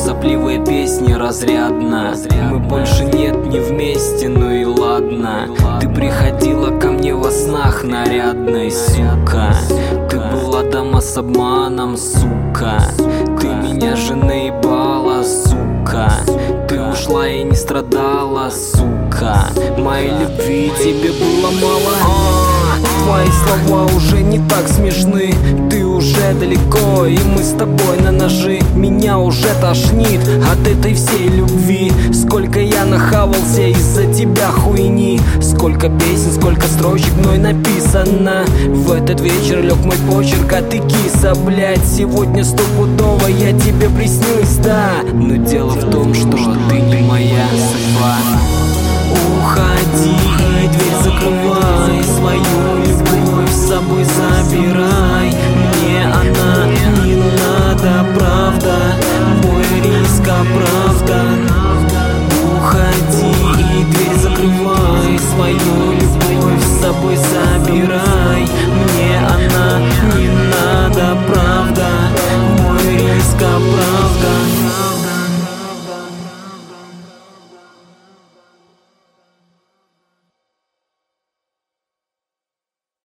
сопливые песни разрядно. Мы больше нет, не вместе, ну и ладно. Ты приходила ко мне во снах нарядной, сука. Ты была дама с обманом, сука. Ты меня же наебала, сука. Ты ушла и не страдала, сука. Моей любви тебе было мало. Твои слова уже не так смешны. Ты уже далеко, и мы с тобой на ножи. Меня уже тошнит от этой всей любви. Сколько я нахавался из-за тебя хуйни. Сколько песен, сколько строчек мной написано. В этот вечер лег мой почерк, а ты киса, блять. Сегодня стопудово я тебе приснилась, да. Но дело в том, что ты не моя судьба. Уходи и дверь закрывай, свою любовь с собой забирай. Мне она не надо, правда, мой риск оправдан. Уходи и дверь закрывай, свою любовь с собой забирай. Мне она